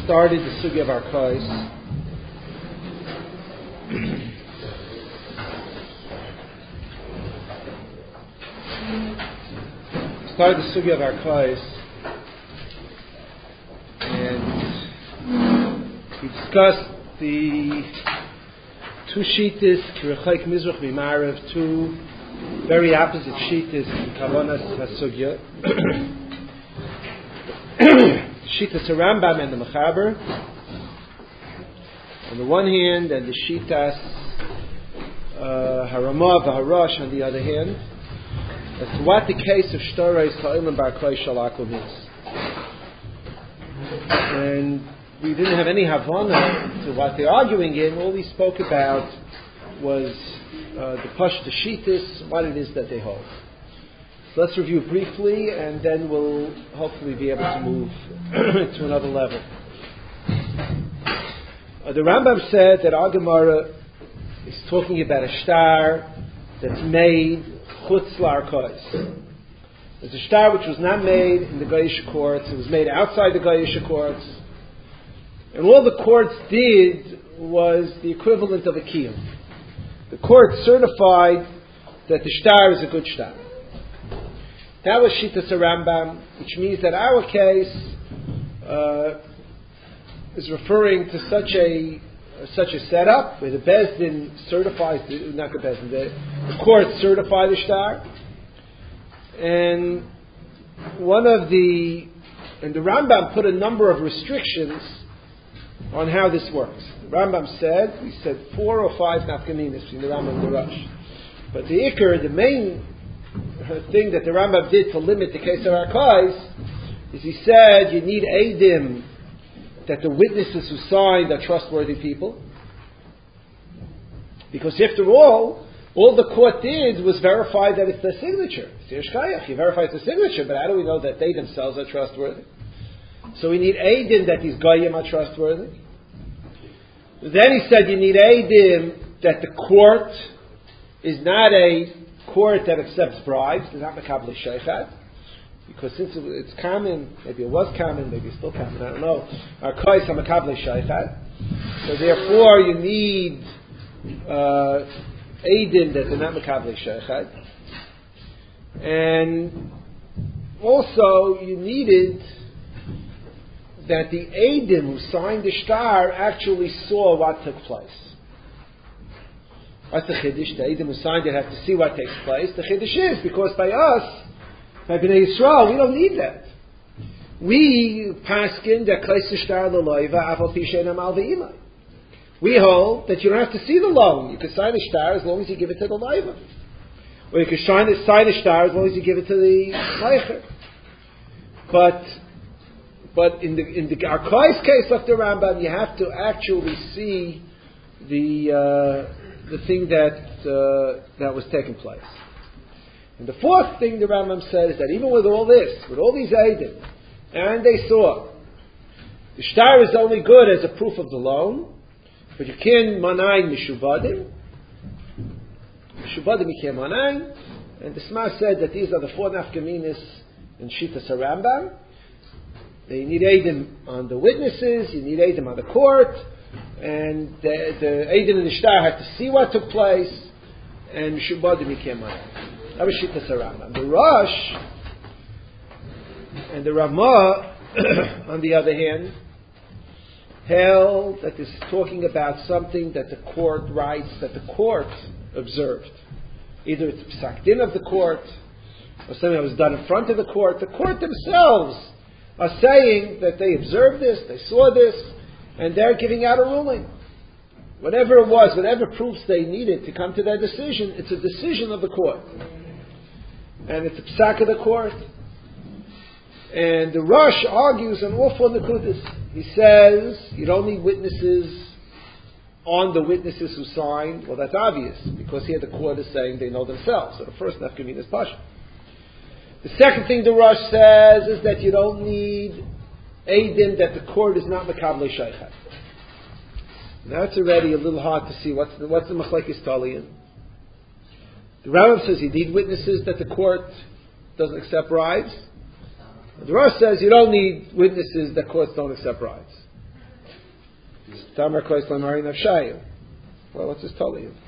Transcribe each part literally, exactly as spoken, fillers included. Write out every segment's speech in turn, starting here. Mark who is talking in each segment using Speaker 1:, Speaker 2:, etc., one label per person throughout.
Speaker 1: started the Sugya of Arkais. started the Sugya of Arkais, and we discussed the two shittas, Kirechaik Mizrach Mimarav, two very opposite shittas in Kavanas HaSugya. Shittas Rambam and the Mechaber on the one hand, and the Shittas uh, Haramah V'Harash on the other hand, as to what the case of Shtarais Cha'ilim Bar Klai Shalakum is. And we didn't have any Havana to what they're arguing in. All we spoke about was uh, the Pashta Shittas, what it is that they hold. So let's review briefly, and then we'll hopefully be able to move to another level. Uh, the Rambam said that our Gemara is talking about a shtar that's made chutz la'arkos. There's a shtar which was not made in the Goyish courts; it was made outside the Goyish courts, and all the courts did was the equivalent of a kiyum. The court certified that the shtar is a good shtar. That was Shittas Rambam, which means that our case uh, is referring to such a uh, such a setup where the Beis Din certifies the not the Beis Din, the, the court certify the shtar, and one of the and the Rambam put a number of restrictions on how this works. The Rambam said we said four or five nafkaminas between the Rambam and the Rush, but the Iker, the main thing that the Rambam did to limit the case of Arkais is he said you need Eidim, that the witnesses who signed are trustworthy people, because after all, all the court did was verify that it's their signature. You verify it's a signature, but how do we know that they themselves are trustworthy? So we need Eidim that these Goyim are trustworthy. Then he said you need Eidim that the court is not a court that accepts bribes, is not makabel sheichat, because since it's common, maybe it was common, maybe it's still common, I don't know. Our kais are makabel sheichat, so therefore you need uh, eidim that they're not makabel sheichat, and also you needed that the eidim who signed the shtar actually saw what took place. What's the Chiddush? The Eidim who signed it have to see what takes place. The Chiddush is, because by us, by Bnei Yisrael, we don't need that. We paskin that Klais Shtar L'Loiva Aval Pishen Amal V'Imai. We hold that you don't have to see the loan. You can sign a shtar as long as you give it to the Loiva. Or you can sign a, sign a shtar as long as you give it to the Leicher. But but in the in the Arkais case of the Rambam, you have to actually see the uh, the thing that uh, that was taking place. And the fourth thing the Rambam said is that even with all this, with all these Eidim, and they saw, the shtar is only good as a proof of the loan, but you can't manayin mishubadim. Mishubadim you can't manayin. And the Sma said that these are the four nafkaminis in Shittas Rambam. You need Eidim on the witnesses, you need Eidim on the court, and the, the Eidim and the Shtar have to see what took place, and Mishubadim you can't manayin. That was Shittas Rambam. The Rosh and the Ramah, on the other hand, held that this is talking about something that the court writes, that the court observed. Either it's psak din of the court, or something that was done in front of the court. The court themselves are saying that they observed this, they saw this, and they're giving out a ruling. Whatever it was, whatever proofs they needed to come to their decision, it's a decision of the court. And it's a psak of the court. And the Rosh argues on all four Nakudas. He says, you don't need witnesses on the witnesses who signed. Well, that's obvious, because here the court is saying they know themselves. So the first nafkamin is Pasha. The second thing the Rosh says is that you don't need Eidim, that the court is not Makabel Sheichat. Now it's already a little hard to see what's the, what's the Machlekes Talian. The Rambam says you need witnesses that the court doesn't accept bribes. The Rosh says you don't need witnesses that courts don't accept bribes. Tamar Kois Lamari Nafshayu. Well, what's this telling you?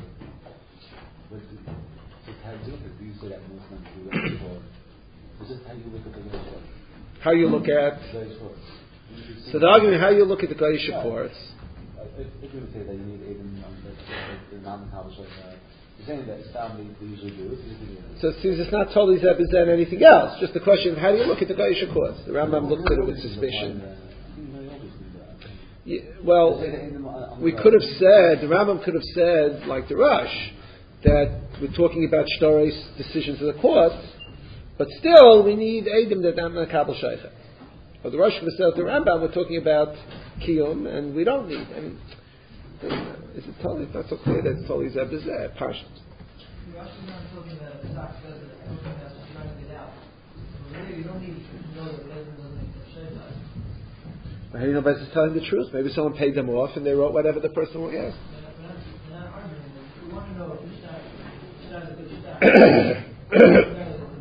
Speaker 2: Do you say that Muslims do that, or is this how you look at the Gaish?
Speaker 1: How you look at? So the argument, how you look at the Gaish courts.
Speaker 2: If, if you would say that you need Aiden on the non-Makabish like that, you're saying that Islam they usually do it.
Speaker 1: So it seems it's not totally represent anything else. Just the question of how do you look at the Gaish courts? The Rambam looks at it with suspicion. Yeah, well, we could have said, the Rambam could have said, like the Rush, that we're talking about Shtoray's decisions of the courts, but still we need Eidim that I'm not Kabul Shaykha. Or the Rush could have said, the Rambam, we're talking about Kiyum, and we don't need. I mean, is it totally, it's not so clear that it's totally Zebizeh, Pashut.
Speaker 3: The Rush is not talking about a stock says that everything has to try to get out. So really, you don't need to know that Eidim doesn't make the Shaykha.
Speaker 1: How do you know Bez is telling the truth? Maybe someone paid them off and they wrote whatever the person will yes.
Speaker 3: We're not arguing this. We want to know if this side is a good start.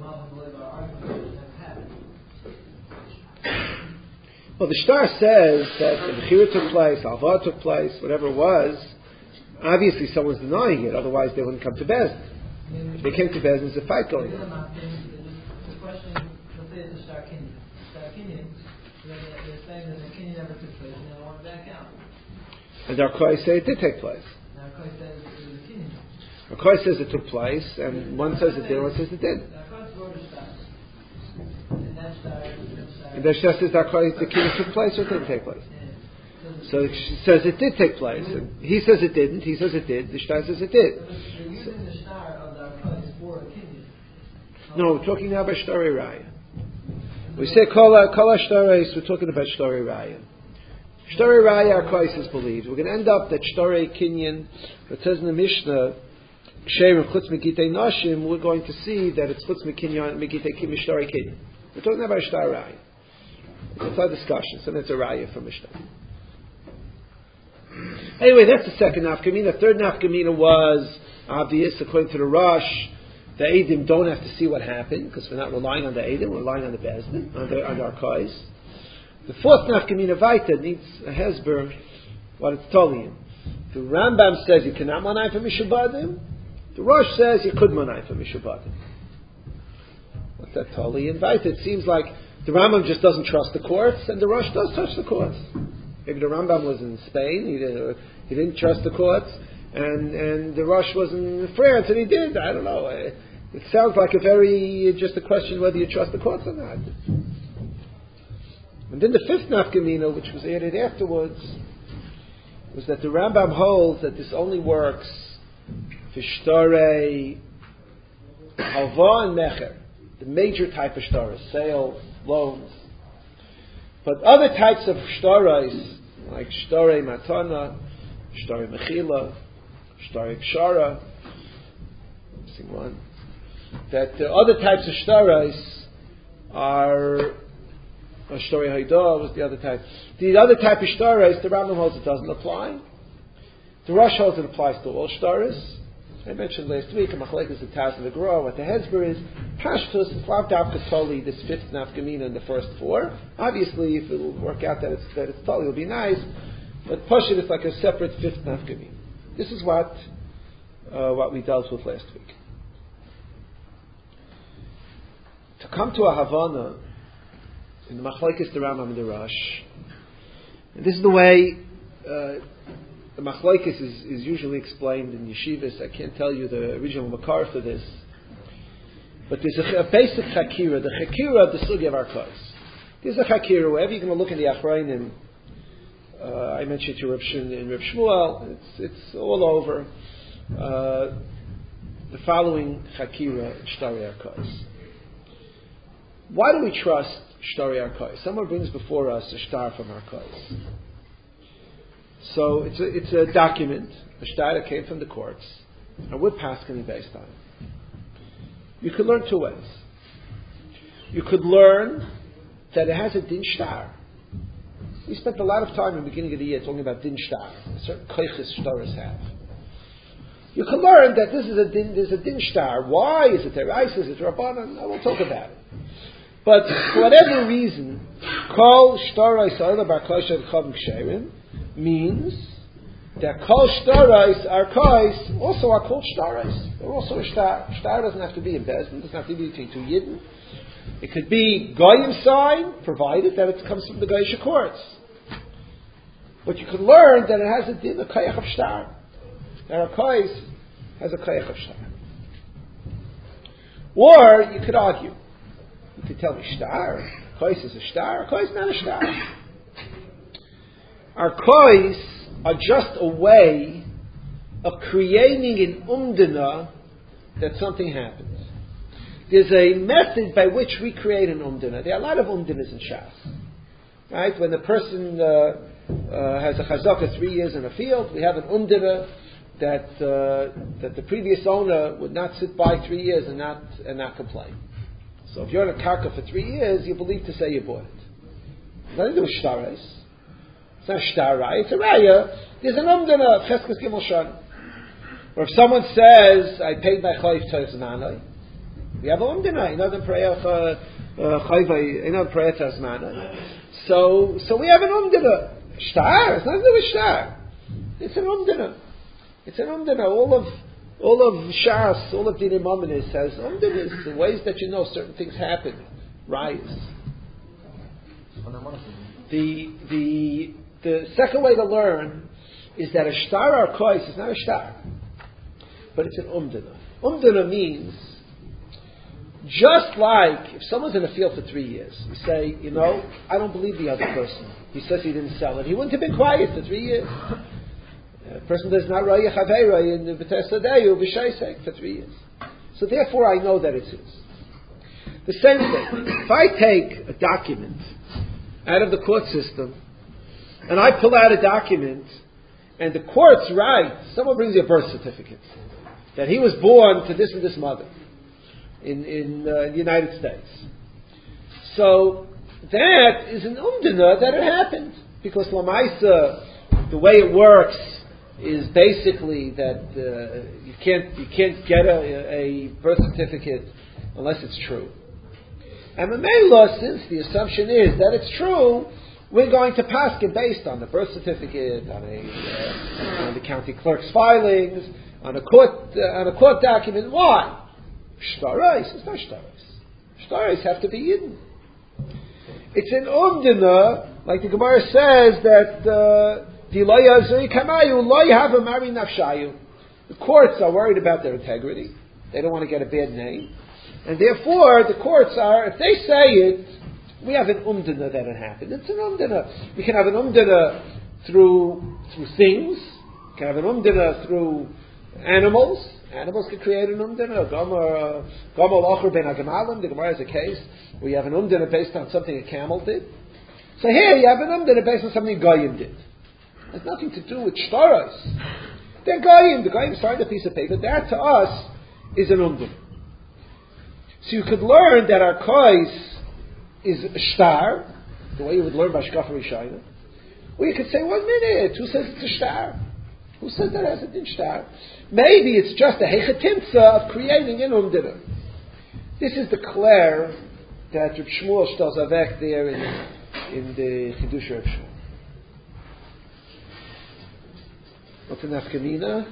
Speaker 1: Well, the Shtar says that the Bechira took place, Alva took place, whatever it was. Obviously, someone's denying it. Otherwise, they wouldn't come to Bezdin. If they came to Bezdin, there's a fight going on.
Speaker 3: The question, let's say it's a Shtar Kinyan. Shtar Kinyan, they're saying that the Kinyan never took place, and they don't want to back out.
Speaker 1: And Arkoy say it did take place.
Speaker 3: Arkoy says it was a Kinyan.
Speaker 1: Arkoy says it took place, and one says it did, one says it did.
Speaker 3: Arkoy wrote a Shtar. And that Shtar,
Speaker 1: and the Shtar says Arkoy, the Kinyan took place or it didn't take place. So she says it did take place. And he says it didn't, he says it did, the Shtar says it did.
Speaker 3: They're using the Shtar of the Arkoy for a Kinyan.
Speaker 1: No, we're talking now about Shtari Raya. We say Kol Kol Shtaris, we're talking about Shtari Raya. Shtari Raya, Arkois is believed. We're going to end up that Shtari Kinyan, it says in the Mishnah, Ksherim Chutz Megitei Nashim, we're going to see that it's Chutz Mekinyan Megitei Kim Shtari Kinyan. We're talking about Shtari Raya. It's our discussion, so that's a Raya from Mishnah. Anyway, that's the second nafkamina. Third nafkamina was obvious, according to the Rosh. The Eidim don't have to see what happened because we're not relying on the Eidim, we're relying on the Bezdin, on the, on the Arkois. The fourth nafkamina Vaita needs a Hezber, what it's telling you. The Rambam says you cannot manai for Mishubadim. The Rosh says you could manai for Mishubadim. What's that totally in Vaita? It seems like the Rambam just doesn't trust the courts, and the Rosh does trust the courts. Maybe the Rambam was in Spain, he didn't, he didn't trust the courts, and, and the Rosh was in France, and he did. I don't know. It, it sounds like a very, just a question whether you trust the courts or not. And then the fifth nafkamina, which was added afterwards, was that the Rambam holds that this only works for shtarei halva and mecher, the major type of shtaras, sales, loans. But other types of shtarais, like shtarei matana, shtarei mechila, shtarei pshara, missing one, that the other types of shtarais are shtarei haidah was the other type. The other type of shtarais, the Rambam holds it doesn't apply. The Rosh holds it applies to all shtarais. I mentioned last week, a machlek is the Taz and the Gra. What the Hezber is, Pashtus, it's lav davka toli, this fifth nafkamina in the first four. Obviously, if it will work out that it's, that it's toli, it'll be nice. But Pashut is like a separate fifth nafkamina. This is what uh, what we dealt with last week. To come to a Havana, in the machlekes the Rambam and the Rosh, and this is the way uh, the machlekes is, is usually explained in yeshivas. I can't tell you the original makar for this, but there's a, a basic chakira, the chakira of the sugi of Arkois. There's a chakira wherever you're going to look in the Achrayim. Uh, I mentioned to Reb Shin and Reb Shmuel. It's it's all over. Uh, the following chakira in Shtari Arkois. Why do we trust Shtari Arkois? Someone brings before us a shtar from Arkois. So it's a, it's a document, a shtar that came from the courts, and we're paskening based on it. You could learn two ways. You could learn that it has a din shtar. We spent a lot of time in the beginning of the year talking about din shtar, certain koiches shtaras have. You can learn that this is a din, there's a din shtar. Why is it terais? Is it rabbanan? I will talk about it. But for whatever reason, kol shtarai sa'ila bar kosher chom ksherim, means that kol shtarais are kais also are called shtarais. They're also a shtar. Shtar doesn't have to be in Bezdin, doesn't have to be between two Yidden. It could be goyim sign, provided that it comes from the Goyish courts. But you could learn that it has a din, a kayach of shtar. That a kais has a kayach of shtar. Or you could argue. You could tell me shtar. Kais is a shtar. Kais is not a shtar. Our kais are just a way of creating an umdana that something happens. There's a method by which we create an umdana. There are a lot of umdanas in Shas. Right? When the person uh, uh, has a chazaka three years in a field, we have an umdana that uh, that the previous owner would not sit by three years and not and not complain. So if you're in a karka for three years, you believe to say you bought it. Nothing to do with shtarais. It's not shtarai, it's a raya. There's an umdana, cheskes gimel shan. Or if someone says, I paid my chayv tazmanai, we have an umdana, another prayer chayv, another prayer tazmanai. So, so we have an umdana. Shtar, it's nothing to do with shtar. It's an umdana. It's an umdana. All of all of Shas, all of Dinei Mamonis has umdanas, the ways that you know certain things happen. Rayas. The the the second way to learn is that a shtar or kois is not a shtar, but it's an umdana. Umdana means just like if someone's in a field for three years, you say, you know, I don't believe the other person. He says he didn't sell it. He wouldn't have been quiet for three years. A person does not raya chaveira in the B'tesda Deyu b'shaisek for three years. So therefore, I know that it's his. The same thing. If I take a document out of the court system and I pull out a document and the court's right, someone brings you a birth certificate that he was born to this and this mother in in uh, the United States. So that is an umdana that it happened because Lamaisa, the way it works is basically that uh, you can't you can't get a, a birth certificate unless it's true. And Mamela, since the assumption is that it's true, we're going to pass it based on the birth certificate, on a uh, on the county clerk's filings, on a court uh, on a court document. Why? Shtarais, it's not shtarais. Shtarais have to be hidden. It's an umdana, like the Gemara says that. Uh, The courts are worried about their integrity. They don't want to get a bad name. And therefore, the courts are, if they say it, we have an umdana that it happened. It's an umdana. We can have an umdana through, through things. We can have an umdana through animals. Animals can create an umdana. Gomer Locher ben Agamalim, the Gemara has a case where you have an umdana based on something a camel did. So here you have an umdana based on something Goyim did. It has nothing to do with shtaros. They're goyim. The goyim signed a piece of paper. That to us is an umdana. So you could learn that our kois is a shtar, the way you would learn by Shkafa Rishayna. Or you could say, one minute, who says it's a shtar? Who says that it has a din shtar? Maybe it's just a hechatimtza of creating an umdana. This is the clair that Reb Shmuel Shtal Zavek there in, in the Chidush Reb Shmuel. What's an afkamina?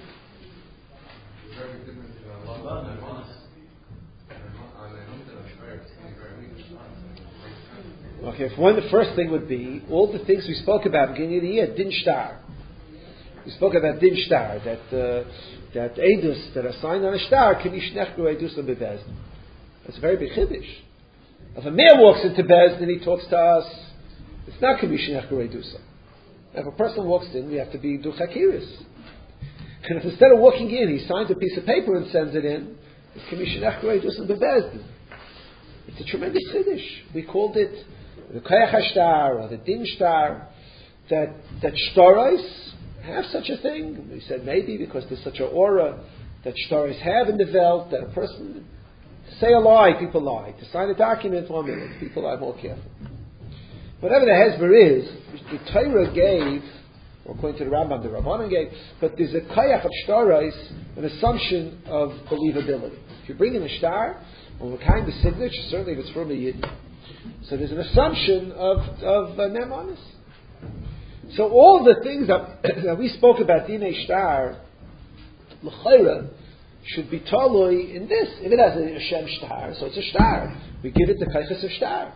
Speaker 1: Okay, if one, the first thing would be all the things we spoke about at the beginning of the year, din shtar. We spoke about din shtar, that uh, that edus that are signed on a shtar can be shnechru edus bebezdin. That's a very big chiddush. If a man walks into bezdin, he talks to us. It's not can be shnechru edus. If a person walks in, we have to be duchakiris. And if instead of walking in, he signs a piece of paper and sends it in, it's commission achrei and bebezdin. It's a tremendous chiddush. We called it the kayach hashtar or the din shtar. That that shtaros have such a thing. We said maybe because there's such an aura that shtaros have in the Welt that a person to say a lie, people lie. To sign a document, one minute, people are more careful. Whatever the hezber is, the Torah gave, or according to the Rambam, the Rabbanan gave, but there's a kayach of shtarais, an assumption of believability. If you bring in a shtar, or what kind of signature, certainly if it's from a yid, so there's an assumption of of uh, nemanis. So all the things that, that we spoke about, Dinei Shtar, L'chayra, should be talui in this. If it has a Hashem Shtar, so it's a Shtar. We give it the Kaichas of Shtar.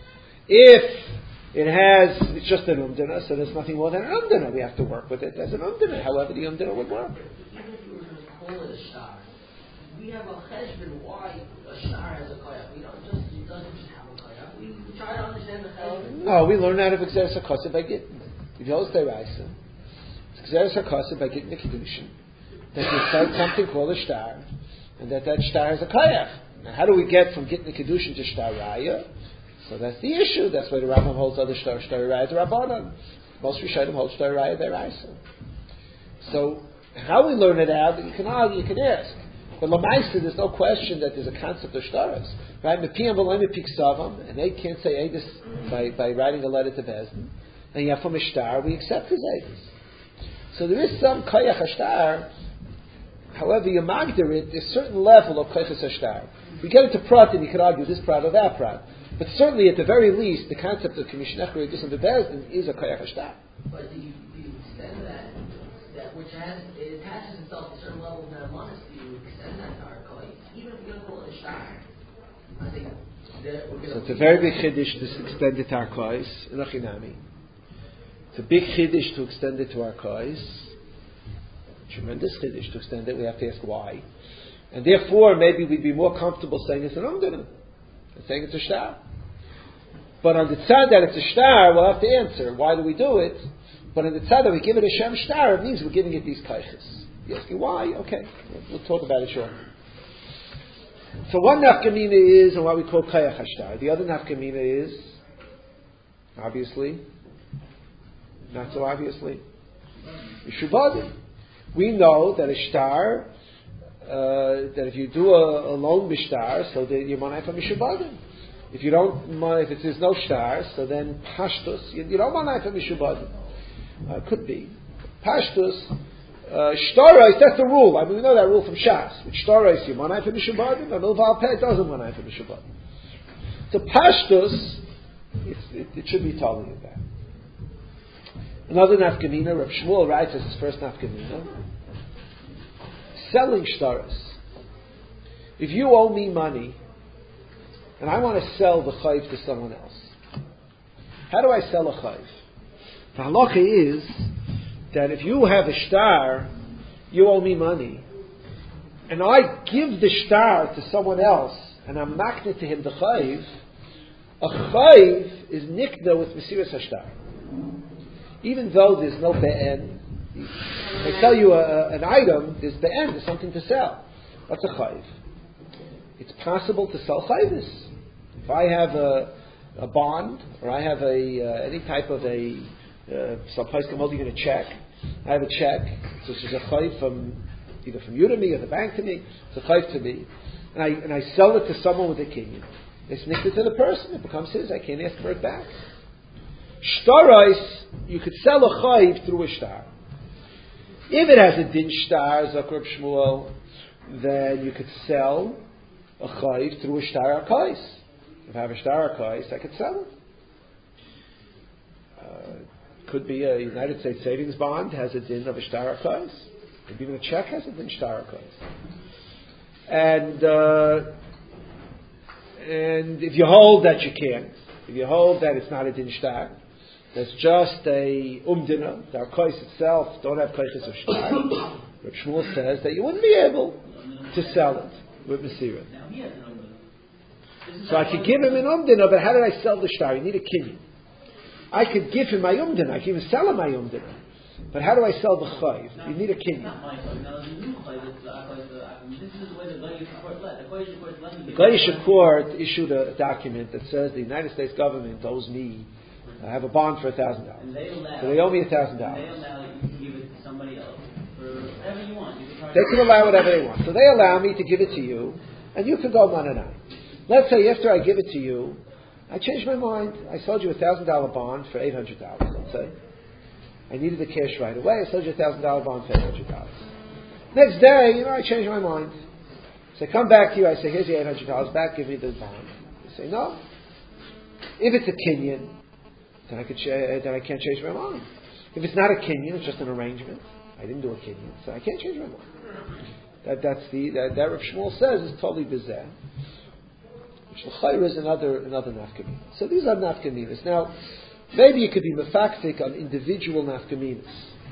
Speaker 1: If it has, it's just an Umdana, so there's nothing more than an Umdana. We have to work with it as an Umdana, however the Umdana would work.
Speaker 3: Even if you were to call it a Shtar, we have a cheshbon why a Shtar has a koyach. We don't just, it doesn't just have a koyach. We, we try to understand the cheshbon.
Speaker 1: No, we learn out of Xeris HaKosa by Gittin. If you hold the Raisa, it's Xeris HaKosa by Gittin the Kiddushin. That you cite something called a Shtar, and that that Shtar has a koyach. Now, how do we get from Gittin the Kiddushin to Shtar Raya? So that's the issue. That's why the Rambam holds other Shtar Shtar Raya to Rabbanan. Most Rishonim hold Shtar Raya their Raisa. So how we learn it out, you can argue, you can ask. But Lamaisa, there's no question that there's a concept of Shtaras. Right? Mepiyam v'loim mepiksavam, and they can't say Eidos by, by writing a letter to Bezdin. And you have from a Shtar, we accept his Eidos. So there is some Koyach HaShtar. However you magdir it, there's a certain level of Koyach HaShtar. If we get into Prat, and you can argue this Prat or that Prat. But certainly, at the very least, the concept of Commissioner Echra Eidos and Bezdin is a Koyach HaShtar.
Speaker 3: But do you, do you extend that, that which has, it attaches itself to certain levels of modesty, do you extend that to our koyach, even if we don't call it a Shtar? I think that we're going to...
Speaker 1: So it's a very big Chiddush to extend it to our koyach, Inachinami. It's a big Chiddush to extend it to our koyach. Tremendous Chiddush to extend it. We have to ask why. And therefore, maybe we'd be more comfortable saying it's an Umdana, and saying it's a Shtar. But on the tzad that it's a Shtar, we'll have to answer, why do we do it? But on the tzad that we give it a Shem Shtar, it means we're giving it these kaiches. You ask me why? Okay, we'll, we'll talk about it shortly. So one nafkamina is, and what we call Kayach HaShtar. The other nafkamina is, obviously, not so obviously, Mishubadim. We know that a Shtar, uh, that if you do a, a loan b'shtar, so that you're manai from Mishubadim. If you don't, if there's no Shtar, so then Pashtus, you, you don't manai from Mishubadim. Uh, could be. Pashtus, uh, Shtarais, that's the rule. I mean, we know that rule from Shas. With Shtarais, you manai from Mishubadim, and Milval Peh doesn't manai from Mishubadim. So Pashtus, it's, it, it should be telling you that. Another nafkamina, Rav Shmuel writes as his first nafkamina, selling shtaras. If you owe me money, and I want to sell the chayv to someone else, how do I sell a chayv? The halacha is that if you have a shtar, you owe me money, and I give the shtar to someone else, and I'm makneh to him the chayv, a chayv is nikda with mesiras hashtar. Even though there's no be'en, they sell you a, a, an item, there's be'en, there's something to sell. What's a chayv? It's possible to sell chayvis. If I have a, a bond, or I have a uh, any type of a, uh, some place can hold you in a check, I have a check, so this is a chayv from, either from you to me, or the bank to me, it's a chayv to me, and I, and I sell it to someone with a kinyan. It's nicked to the person, it becomes his, I can't ask for it back. Shtarais, you could sell a chayv through a shtar. If it has a din shtar, Zakar Shmuel, then you could sell a chayv through a shtar arkais. If I have a shtar arkais, I could sell it. Uh, could be a United States savings bond has a din of a shtar arkais. Maybe even a check has a din shtar arkais. And uh, and if you hold that you can't, if you hold that it's not a din shtar, there's just a umdina. The arkais itself don't have kaiches of shtar. Rav Shmuel says that you wouldn't be able to sell it with Mesirat. So I could give him an umdina, but how did I sell the shtar? You need a kinyan. I could give him my umdina. I could even sell him my umdina. But how do I sell the chayv? You need a kinyan. The Goyish court issued a document that says the United States government owes me, I have a bond for a thousand dollars. So they owe me a thousand dollars.
Speaker 4: They allow you to give it to somebody else for whatever you want. You can
Speaker 1: they can allow whatever they want. So they allow me to give it to you, and you can go mananai. Let's say after I give it to you, I changed my mind. I sold you a thousand dollar bond for eight hundred dollars. Let's say I needed the cash right away. I sold you a thousand dollar bond for eight hundred dollars. Next day, you know, I changed my mind. So I come back to you. I say, "Here's your eight hundred dollars back. Give me the bond." You say, "No." If it's a kinyan, then I could ch- then I can't change my mind. If it's not a kinyan, it's just an arrangement. I didn't do a kinyan, so I can't change my mind. That that's the that, that Rav Shmuel says is totally bizarre. Which l'chayra is another another nafkamina. So these are nafkaminas. Now, maybe you could be mefaktik on individual nafkaminas.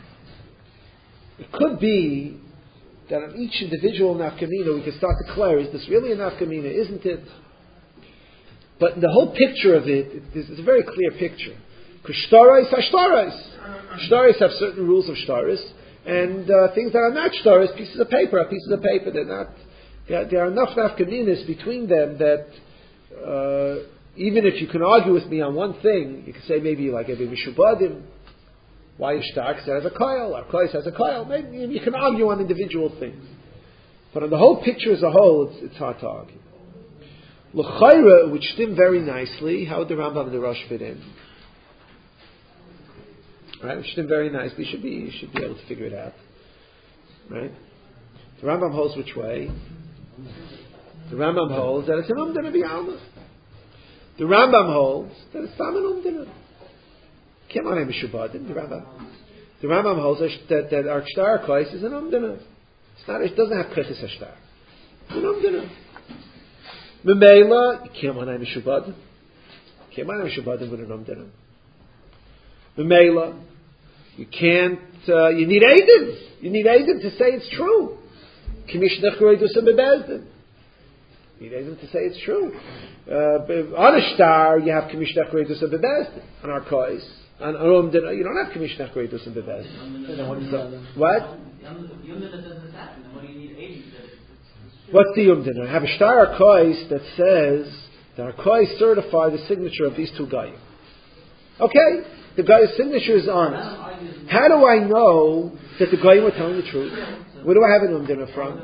Speaker 1: It could be that on each individual nafkamina we can start to declare, is this really a nafkamina, isn't it? But the whole picture of it, it is a very clear picture. Because shtarais are shtarais. Shtarais have certain rules of shtarais, and uh, things that are not shtarais, pieces of paper are pieces of paper. They're not. There, there are enough nafkaminas between them that uh, even if you can argue with me on one thing, you can say maybe like every mishubadim. Why is shtar? Because it has a coil. Our coil has a coil. Maybe you can argue on individual things, but on the whole picture as a whole, it's, it's hard to argue. L'chayra, which stem very nicely, how would the Rambam and the Rosh fit in? Right, which stem very nicely. Should be you should be able to figure it out. Right? The Rambam holds which way? The Rambam holds that it's an umdana b'alma. The Rambam holds that it's tam an umdana. Can't my name is Shubadim. The Rambam. The Rambam holds that that our shtar kais is an umdana. It's not. It doesn't have kritis hashtar. It's an umdana. Memela, you can't my name is Shubadim. Can't my name is Shubadim with an umdana. Memela, you can't. Uh, you need Eidim. You need Eidim to say it's true. Commissioner Choreidusam bebezdin. You need Eidim to say it's true. Uh, on a star, you have Commissioner Choreidusam bebezdin. On our kais. On our umdana, you don't have Commissioner Choreidusam bebezdin. What? What's the umdana? I have a star kais that says that our kais certify the signature of these two guys. Okay, the guy's signature is honest. How do I know that the guy were telling the truth? Where do I have an umdana from?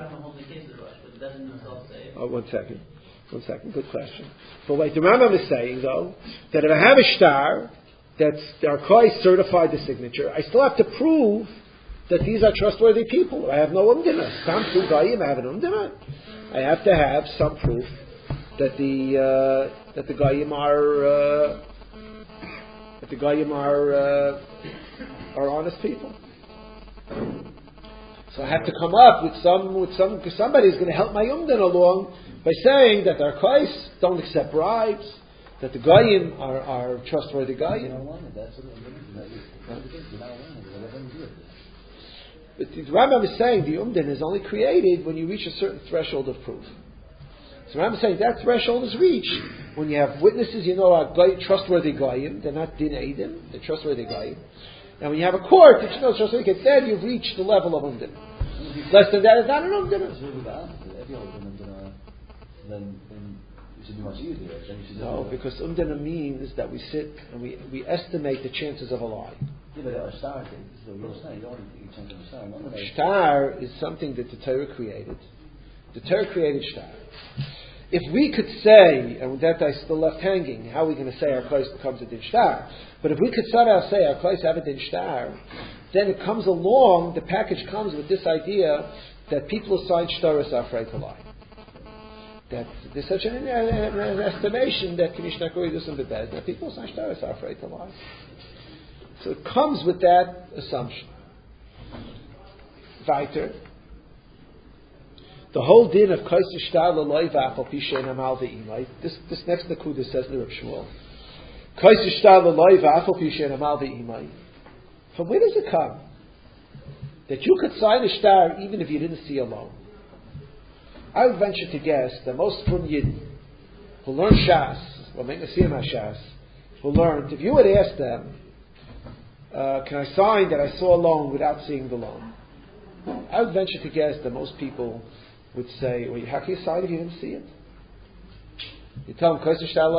Speaker 1: Oh, one second. One second. Good question. But wait, the Rambam is saying, though, that if I have a star that's our kais certified the signature, I still have to prove that these are trustworthy people. I have no umdana. Some two gayim, I have an umdana. I have to have some proof that the uh, that the gayim are uh, that the gayim are uh, are honest people. So I have to come up with some with some because somebody's going to help my umdana along by saying that our kais don't accept bribes, that the gayim are, are trustworthy gayim. But the Rambam is saying the umdana is only created when you reach a certain threshold of proof. So Rambam is saying that threshold is reached when you have witnesses you know are goy, trustworthy goyim. They're not din eidim, they're trustworthy goyim. And when you have a court that you know is trustworthy, then you've reached the level of umdana. Less than that is not an umdana.
Speaker 2: Then, then it should be much easier. Then you should
Speaker 1: no, because umdana means that we sit and we, we estimate the chances of a lie.
Speaker 2: Yeah, but a star thing. So you don't want to change a star. No, no,
Speaker 1: Shtar is something that the Torah created. The Torah created shtar. If we could say, and with that I still left hanging, how are we going to say our place becomes a din shtar? But if we could somehow say our place have a din shtar, then it comes along, the package comes with this idea that people who sign shtaris are afraid to lie. That there's such an, an, an estimation that Commissioner Koridus and Bebez, that people who sign shtaris are afraid to lie. So it comes with that assumption. Weiter. The whole din of Kaiser Shtar L'Loi V'Afal Pi She'en Amal V'Imai. This this next Nakuda says in the Reb Shmuel. Kaiser Shtar L'Loi V'Afal Pi She'en Amal V'Imai. From where does it come? That you could sign a shtar even if you didn't see a loan. I would venture to guess that most from Yidden who learn Shas, or make Nasiyam HaShas, who learned, if you would ask them, uh, can I sign that I saw a loan without seeing the loan? I would venture to guess that most people would say, well, how can you sign if you didn't see it? You tell him,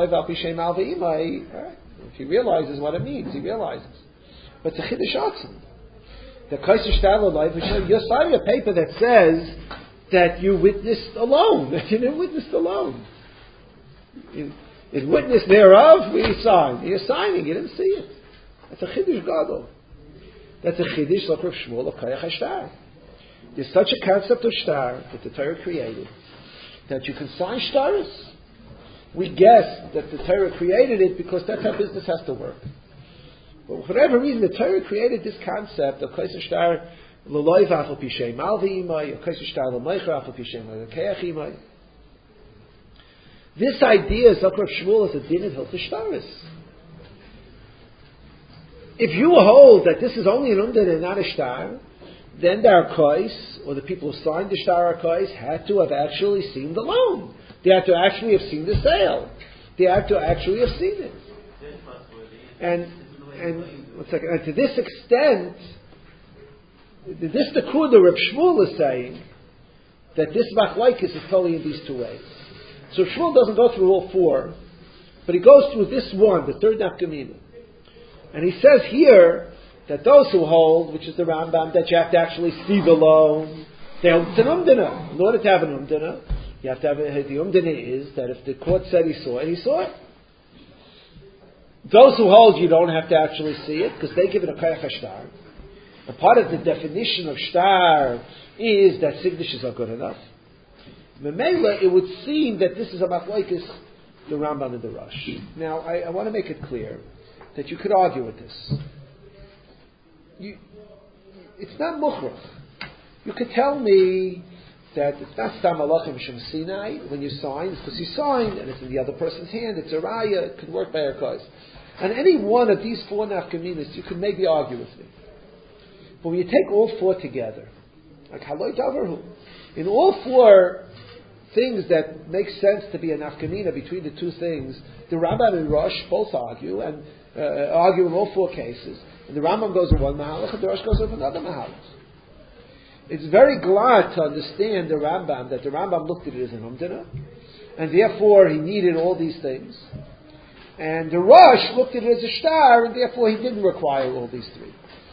Speaker 1: if he realizes what it means, he realizes. But it's a chiddush atzim. The Kaiser Shtar Life, you're signing a paper that says that you witnessed alone, that you didn't witness alone. In, in witness thereof, we sign. You're signing, you didn't see it. That's a chiddush gadol. That's a chiddush like Rav Shmuel of Kayach HaShtar. There's such a concept of shtar that the Torah created that you can sign shtaris. We guess that the Torah created it because that's how business has to work. But for whatever reason, the Torah created this concept of Kais Shtar L'Loi V'Afal Pishay Malvi Imai, or Kais Shtar L'Moicha V'Afal Pishay L'Keach Imai. This idea, Zakar Shmuel, is a din of Hilchos Shtaris. If you hold that this is only an umdin and not a shtar, then the Arkais, or the people who signed the shtar Arkais, had to have actually seen the loan. They had to actually have seen the sale. They had to actually have seen it. And and one second. And to this extent, this the Kuda Reb Shmuel is saying that this machlokes is totally in these two ways. So Shmuel doesn't go through all four, but he goes through this one, the third nafkamina. And he says here that those who hold, which is the Rambam, that you have to actually see the loan, they hold it's an umdina. In order to have an umdina, you have to have a, the umdina is that if the court said he saw it, he saw it. Those who hold you don't have to actually see it because they give it a kayach shtar. And part of the definition of shtar is that signatures are good enough. Memela, it would seem that this is a machlokes, the Rambam and the Rosh. Now, I, I want to make it clear that you could argue with this. You, it's not mukhrach. You could tell me that it's not stam alachim shem sinai when you sign, it's because you signed and it's in the other person's hand, it's a raya, it could work by a cause. And any one of these four nafkaminas, you could maybe argue with me. But when you take all four together, like haloi davarhu, in all four things that make sense to be a nafkamina between the two things, the Rambam and Rosh both argue, and uh, argue in all four cases. And the Rambam goes with one mahalach, and the Rosh goes with another mahalach. It's very glad to understand the Rambam, that the Rambam looked at it as an umdina, and therefore he needed all these things. And the Rosh looked at it as a shtar, and therefore he didn't require all these three.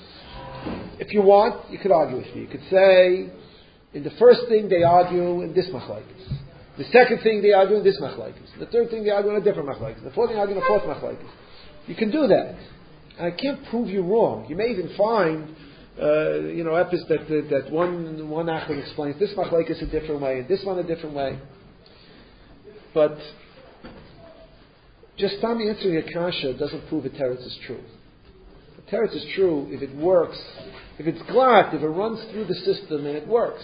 Speaker 1: If you want, you could argue with me. You could say, in the first thing they argue in this machlokes. The second thing they argue in this machlokes. The third thing they argue in a different machlokes. The fourth thing they argue in a fourth machlokes. You can do that. I can't prove you wrong. You may even find, uh, you know, epis that, that that one one achron explains this machlokes a different way and this one a different way. But just Tom answering a kasha doesn't prove a teretz is true. A teretz is true if it works, if it's glad, if it runs through the system and it works.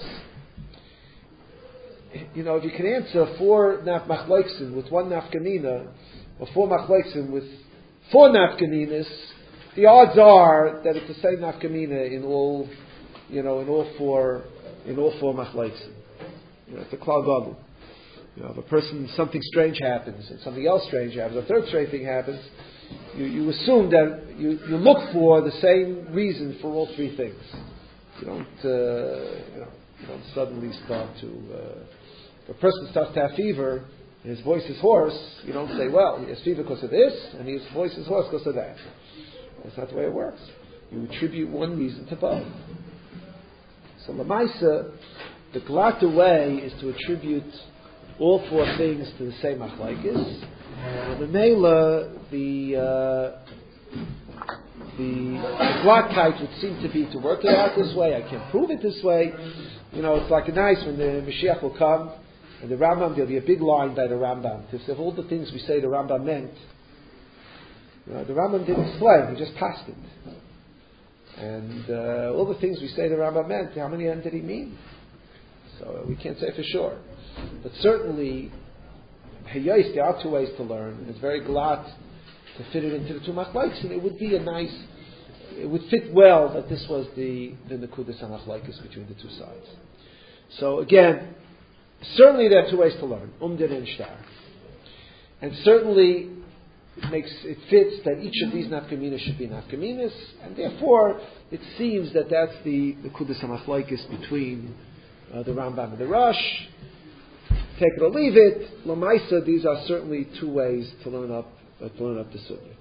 Speaker 1: You know, if you can answer four naf machlokes with one nafkamina, or four machlokes with four nafkaminas, the odds are that it's the same nafkamina in all, you know, in all four, in all four machlokes. You know, it's a klal gadol. You know, if a person, something strange happens, and something else strange happens, a third strange thing happens, you, you assume that you, you look for the same reason for all three things. You don't, uh, you know, you don't suddenly start to. Uh, if a person starts to have fever, and his voice is hoarse, you don't say, well, he has fever because of this, and his voice is hoarse because of that. That's not the way it works. You attribute one reason to both. So Lamaisa, the glatter way is to attribute all four things to the same machlokes. And the Mela, the uh, the the glattkeit would seem to be to work it out this way. I can't prove it this way. You know, it's like a nice when the Mashiach will come. And the Rambam, there'll be a big line by the Rambam. To say all the things we say the Rambam meant, you know, the Rambam didn't explain, he just passed it. And uh, all the things we say the Rambam meant, how many did he mean? So uh, we can't say for sure. But certainly, Hayos, there are two ways to learn, and it's very glad to fit it into the two machlokes, and it would be a nice, it would fit well that this was the the nekudas hamachlokes between the two sides. So again, certainly there are two ways to learn, umdin and shtar. And certainly it makes it fits that each of these nafkaminas should be nafkaminas, and therefore it seems that that's the the kudas hamachlokes between uh, the Rambam and the Rosh. Take it or leave it. Lamaisa, these are certainly two ways to learn up uh, to learn up the sugya.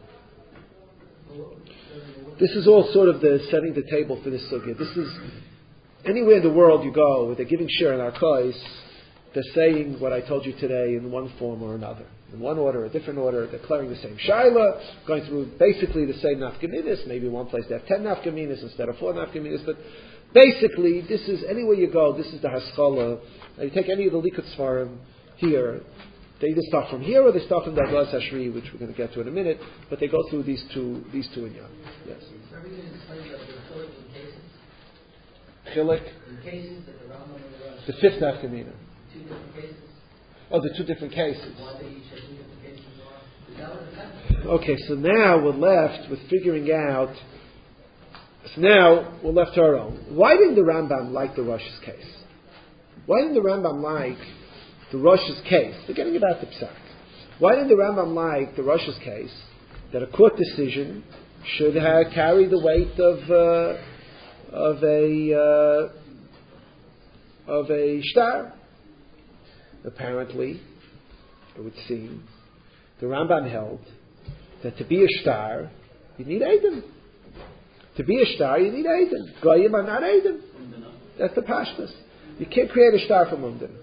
Speaker 1: This is all sort of the setting the table for this sugya. This is anywhere in the world you go where they're giving shir in Arkais, they're saying what I told you today in one form or another. In one order, a different order, they're clearing the same shaila, going through basically the same nafkaminas. Maybe in one place they have ten nafkaminas instead of four nafkaminas, but basically, this is, anywhere you go, this is the haskalah. You take any of the Likut Svarim here, they either start from here or they start from Daglas Hashri, which we're going to get to in a minute, but they go through these two these two in Yom. Yes.
Speaker 3: Everything is explained like the Chilik in cases.
Speaker 1: Chilik.
Speaker 3: In cases that the Rambam and the Rosh.
Speaker 1: The fifth nafkamina.
Speaker 3: Two different cases.
Speaker 1: Oh, the two different cases.
Speaker 3: Why they each have two different cases? Is that what it happens?
Speaker 1: Okay, so now we're left with figuring out. So now we're left to our own. Why didn't the Rambam like the Rosh's case? Why didn't the Rambam like the Rosh's case? Forgetting about the Psak. Why didn't the Rambam like the Rosh's case that a court decision should have carry the weight of uh, of a uh, of a shtar? Apparently, it would seem, the Rambam held that to be a shtar, you need Eidim. To be a shtar, you need Eidim. Goyim are not Eidim. That's the pashtus. You can't create a shtar from Umdin.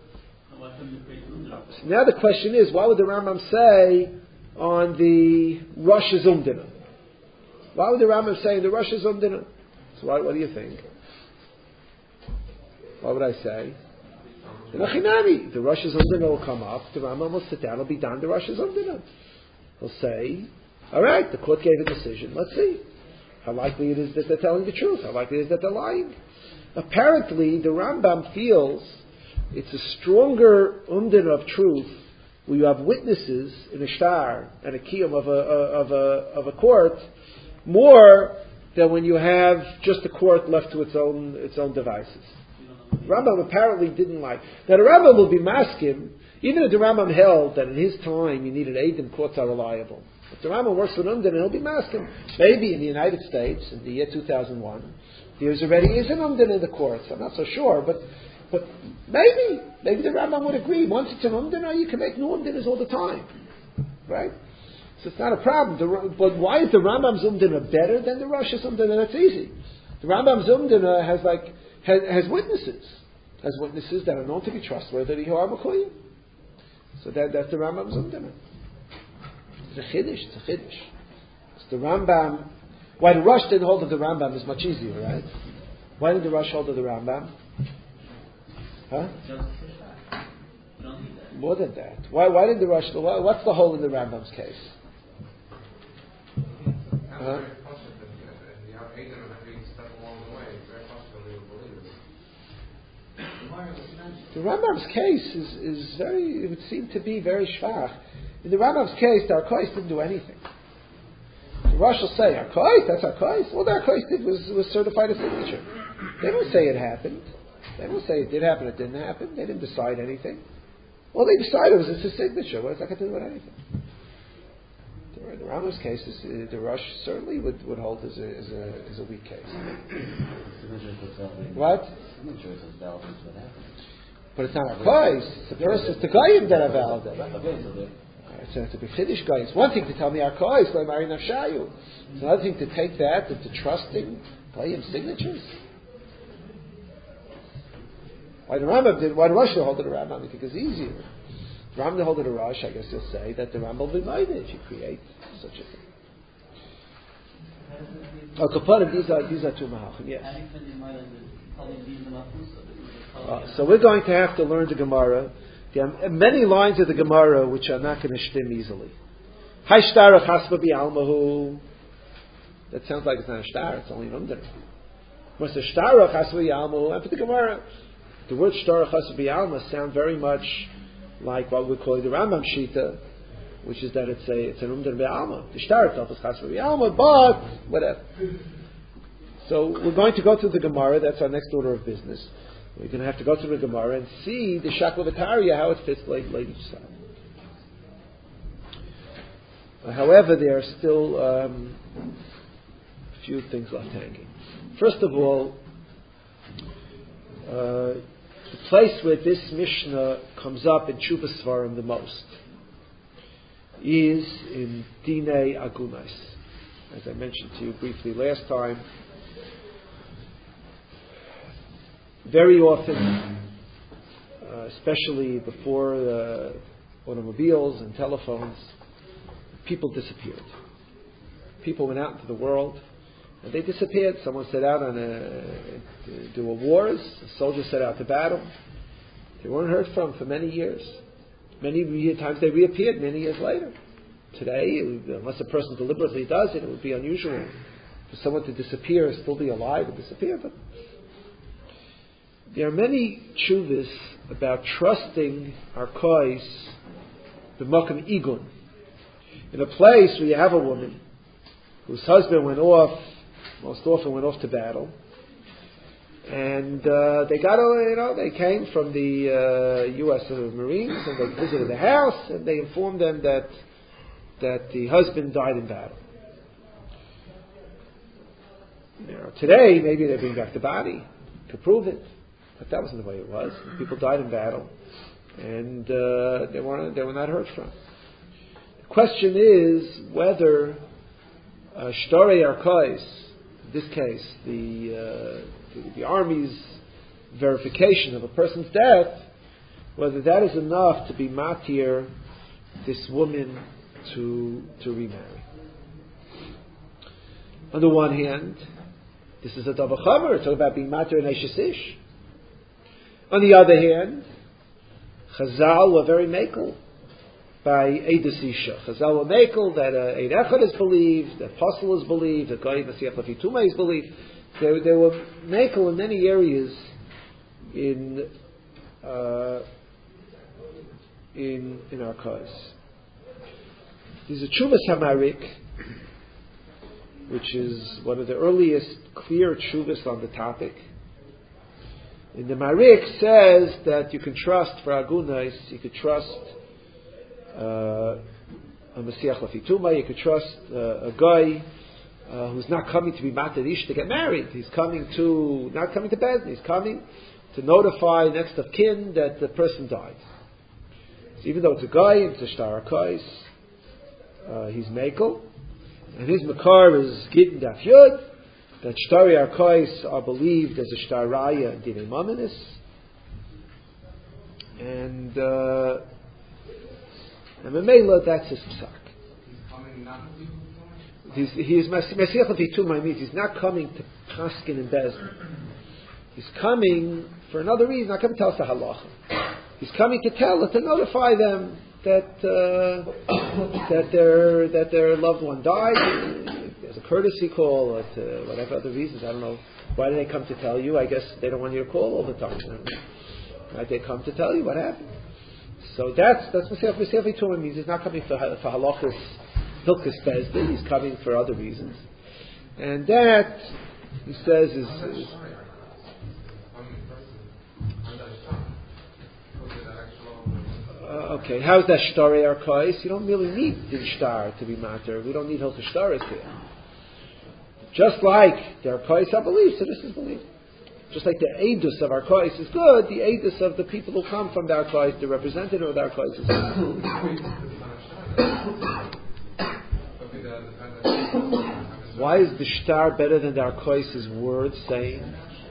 Speaker 1: So now the question is, why would the Rambam say on the Rosh's Umdina? Why would the Rambam say the Rosh's Umdina? So what, what do you think? What would I say? The Nachinami, the Rosh's Umdina will come up, the Rambam will sit down, will be done, the Rosh's Umdina. He'll say, alright, the court gave a decision, let's see. How likely it is that they're telling the truth, how likely it is that they're lying. Apparently, the Rambam feels it's a stronger Umdina of truth where you have witnesses in a shtar and a kiyum of a, of a, of a court more than when you have just the court left to its own, its own devices. Rambam apparently didn't like. Now the Rambam will be maskim, even if the Rambam held that in his time you needed Eidim, courts are reliable. If the Rambam works with Umdin, he'll be maskim. Maybe in the United States, in the year two thousand one, there's already is an Umdin in the courts. I'm not so sure, but but maybe, maybe the Rambam would agree. Once it's an Umdin, you can make new Umdinas all the time. Right? So it's not a problem. The, but why is the Rambam's Umdina better than the Rosh's Umdina? That's easy. The Rambam's Umdina has like has, has witnesses. Has witnesses that are known to be trustworthy who are Mekoyim. So that, that's the Rambam's Umdina. It's a Chiddush, it's a Chiddush. It's the Rambam. Why the Rosh didn't hold of the Rambam is much easier, right? Why did the Rosh hold of the Rambam? Huh? More than that. Why, why did the Rosh, what's the hole in the Rambam's case? Huh? The Rambam's case is, is very, it would seem to be very shvach. In the Rambam's case, the Arkais didn't do anything. The Rosh will say, Arkais, that's Arkais. All the Arkais did was, was certify a signature. They don't say it happened. They don't say it did happen, it didn't happen. They didn't decide anything. All they decided was it's a signature. What does that got to do with anything? The, the Rambam's case, is, uh, the Rosh certainly would, would hold as a, as a, as a weak case. What? But it's not Arkais. It's the person, it's the Goyim that are valid. It's a, it's a big Chiddush guy. It's one thing to tell me Arkais, like Mari Nafshayu. It's another thing to take that and to trusting Goyim signatures. Why the Rambam did? Why the Rosh hold it a Rambam? I think it's easier. The Rambam hold it a Rosh. I guess you'll say that the Rambam will be made if you create such a thing. Oh, Kapanim, these are these are two Mahachim. Yes. Uh, so we're going to have to learn the Gemara. There are many lines of the Gemara which are not going to stem easily. Hai shtar chasba bi'almahu. That sounds like it's not a shtar. It's only an umdin. What's a shtar chasba bi'almahu? And for the Gemara, the word shtar chasba bi'alma sound very much like what we call the Rambam Shita, which is that it's a it's an umdin bi'alma. The shtar itself is chasba bi'alma, but whatever. So we're going to go through the Gemara. That's our next order of business. We're going to have to go through the Gemara and see the Shakla V'Tarya, how it fits late, late each side. Uh, however, there are still um, a few things left hanging. First of all, uh, the place where this Mishnah comes up in Chuvas Svarim the most is in Dinei Agunais. As I mentioned to you briefly last time, very often, uh, especially before uh, automobiles and telephones, people disappeared. People went out into the world and they disappeared. Someone set out on a, to do a wars. A soldier set out to battle. They weren't heard from for many years. Many times they reappeared many years later. Today, unless a person deliberately does it, it would be unusual for someone to disappear, still be alive and disappear. But there are many tshuvas about trusting our kois, the makam igun. In a place where you have a woman whose husband went off, most often went off to battle, and uh, they got, you know, they came from the uh, U S Marines and they visited the house and they informed them that that the husband died in battle. You know, today maybe they bring back the body to prove it, but that wasn't the way it was. People died in battle, and uh, they weren't they were not heard from. The question is whether uh, Shtarei Arkais, in this case, the, uh, the the army's verification of a person's death, whether that is enough to be matir this woman to to remarry. On the one hand, this is a double chaver. It's all about being matir and Eishes Ish. On the other hand, Chazal were very makel by Eidus Isha. Chazal were makel that uh, Eid Echad is believed, that Apostle is believed, that Goy Masiach Lefi Tumah is believed. They, they were makel in many areas in uh, in in our cause. There's a Chuvas Hamarik, which is one of the earliest clear Chuvas on the topic. And the Marik says that you can trust for Agunais, you could trust uh, a Masiach Lefi Tumah, you could trust uh, a guy uh, who's not coming to be Matarish to get married. He's coming to, not coming to bed, he's coming to notify next of kin that the person died. So even though it's a guy, it's a Shtar Arkais, uh, he's Mekel, and his Makar is Gittin Daf Yud, that Shtarei Arkais are believed as a Shtar Raya and Dinei Maminis. And uh, and Memela, that's his psak. He's he is Masiach Lefi Tumah means he's not coming to Paskin and Bezdin. He's coming for another reason. Not coming to tell us the halacha. He's coming to tell, to notify them that uh, that their that their loved one died. There's a courtesy call, or to whatever other reasons. I don't know. Why do they come to tell you? I guess they don't want you to call all the time. Right? They come to tell you what happened. So that's that's Masiach Lefi Tumah means he's not coming for for halachas hilchos bezdin. He's coming for other reasons, and that he says is. is Uh, okay, how's that Shtarei Arkais? You don't really need the Shtar to be matter. We don't need Hilchos Shtaris here. Just like the Arkais are believed, so this is believed. Just like the Eidus of Arkais is good, the Eidus of the people who come from the Arkais, the representative of the Arkais is good. Why is the Shtar better than the Arkais' word saying?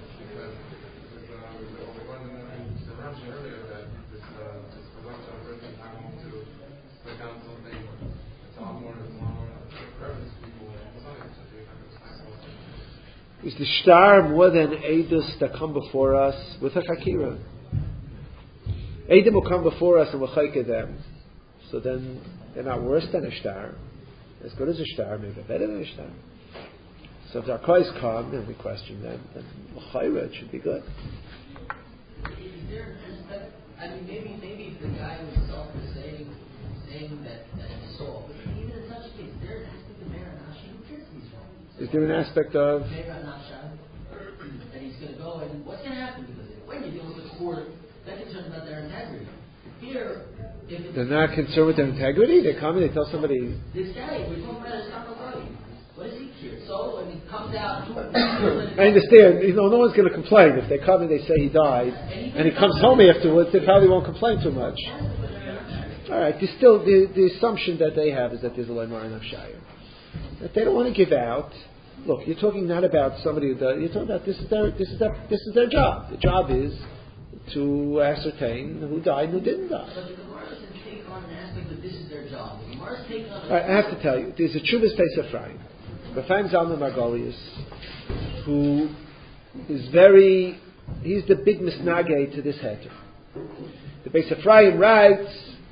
Speaker 1: Is the shtar more than Eidus that come before us with a chakira? Eidim will come before us and we'll chayke them. So then they're not worse than a shtar. As good as a shtar, maybe better than a shtar. So if the Arkais come and we question them, then l'chayra, it should be good.
Speaker 3: Is there, I mean, maybe maybe the guy himself is saying saying that, that he saw. But even in such a case, there has to be the Meir Nashi who gets these wrong.
Speaker 1: Is there an aspect of
Speaker 3: that he's going to go and what's going to happen? Because when you deal with the court, they're concerned about their integrity. Here, if it's
Speaker 1: they're not concerned with their integrity? They come and they tell somebody.
Speaker 3: This guy, we're talking about his Kapalari. What is he here? So when he comes out,
Speaker 1: I understand. You know, no one's going to complain if they come and they say he died, and he comes home afterwards. They probably won't complain too much. All right. There's still the, the assumption that they have is that there's a Leimar and Shire. That they don't want to give out. Look, you're talking not about somebody. That, you're talking about this is their this is their this is their job. The job is to ascertain who died and who didn't die.
Speaker 3: But the Gemara doesn't take on an aspect that this is their job. The Gemara's taking on.
Speaker 1: All right, I have to tell you, there's a Chuvas Beis Ephraim, Rafaim Zalman Margolius, who is very. He's the big misnageh to this heter. The Beis Ephraim writes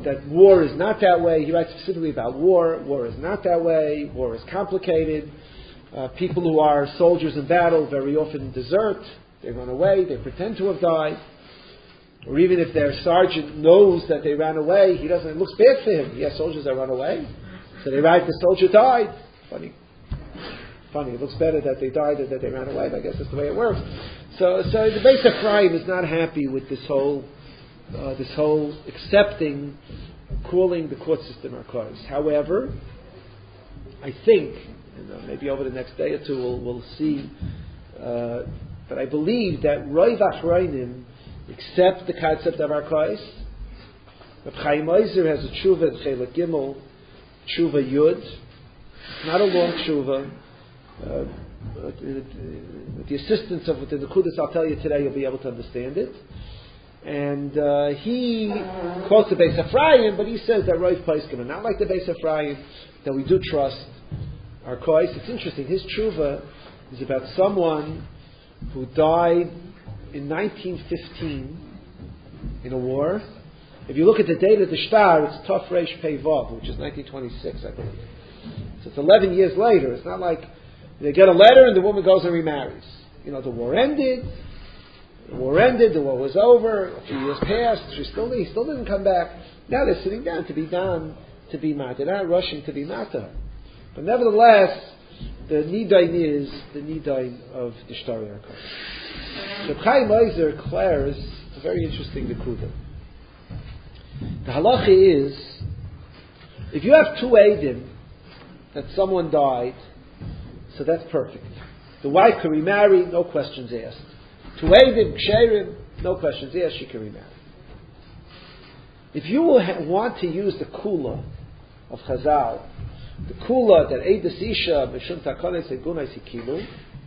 Speaker 1: that war is not that way. He writes specifically about war. War is not that way. War is complicated. Uh, people who are soldiers in battle very often desert. They run away. They pretend to have died. Or even if their sergeant knows that they ran away, he doesn't. It looks bad for him. He has soldiers that run away. So they write, the soldier died. Funny. Funny. It looks better that they died than that they ran away, but I guess that's the way it works. So, so the Beis Ephraim is not happy with this whole, uh, this whole accepting, calling the court system Arkos. However, I think, and uh, maybe over the next day or two we'll, we'll see, uh, but I believe that Roiv Achronim accept the concept of Arkos. Reb Chaim Ozer has a tshuva in Chelek Gimel, tshuva Yud. It's not a long tshuva. Uh, with the assistance of the Nekudas I'll tell you today, you'll be able to understand it. And uh, he quotes the Beis Ephraim, but he says that Roiv Poskim are not like the Beis Ephraim, that we do trust Arkos. It's interesting. His tshuva is about someone who died in nineteen fifteen in a war. If you look at the date of the Shtar, it's Tov Reish Pei Vav, which is nineteen twenty-six, I believe. So it's eleven years later. It's not like they get a letter and the woman goes and remarries. You know, the war ended. The war ended. The war was over. A few years passed. She still, he still didn't come back. Now they're sitting down to be done, to be mad. They're not rushing to be mata. But nevertheless, the nidain is the nidain of the Shtar Arkos. Reb Chaim Ozer declares a very interesting nekuda. The halacha is, if you have two eidim that someone died, so that's perfect. The wife can remarry, no questions asked. Two eidim, ksherim, no questions asked, she can remarry. If you will ha- want to use the kula of Chazal, the kula that Eidas Isha b'shum takones egunai sikilu,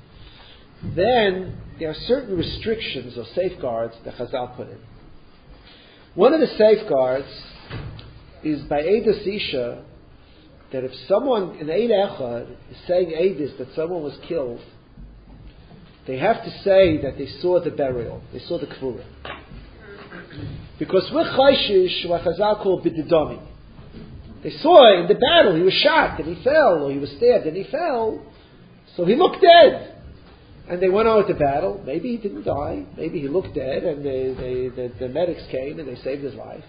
Speaker 1: then there are certain restrictions or safeguards that Chazal put in. One of the safeguards is by Eidas Isha that if someone, an Eid Echad, is saying Eidus that someone was killed, they have to say that they saw the burial, they saw the Kvura. Because we're Chayshish, what Chazal called B'didami. They saw in the battle, he was shot and he fell, or he was stabbed and he fell, so he looked dead. And they went on with the battle. Maybe he didn't die, maybe he looked dead, and they, they, the, the medics came and they saved his life.